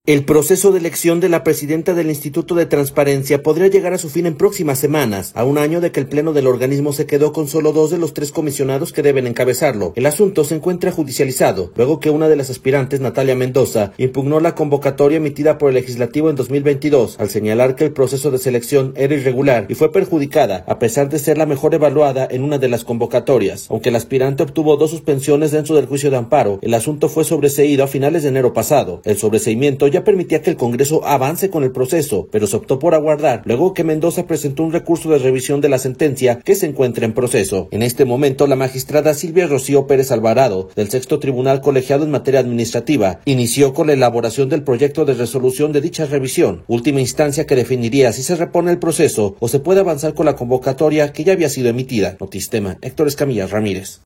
El proceso de elección de la presidenta del Instituto de Transparencia podría llegar a su fin en próximas semanas, a un año de que el pleno del organismo se quedó con solo 2 de los 3 comisionados que deben encabezarlo. El asunto se encuentra judicializado, luego que una de las aspirantes, Natalia Mendoza, impugnó la convocatoria emitida por el Legislativo en 2022, al señalar que el proceso de selección era irregular y fue perjudicada, a pesar de ser la mejor evaluada en una de las convocatorias. Aunque el aspirante obtuvo 2 suspensiones dentro del juicio de amparo, el asunto fue sobreseído a finales de enero pasado. El sobreseimiento ya permitía que el Congreso avance con el proceso, pero se optó por aguardar, luego que Mendoza presentó un recurso de revisión de la sentencia que se encuentra en proceso. En este momento, la magistrada Silvia Rocío Pérez Alvarado, del Sexto Tribunal Colegiado en Materia Administrativa, inició con la elaboración del proyecto de resolución de dicha revisión, última instancia que definiría si se repone el proceso o se puede avanzar con la convocatoria que ya había sido emitida. Notistema, Héctor Escamilla Ramírez.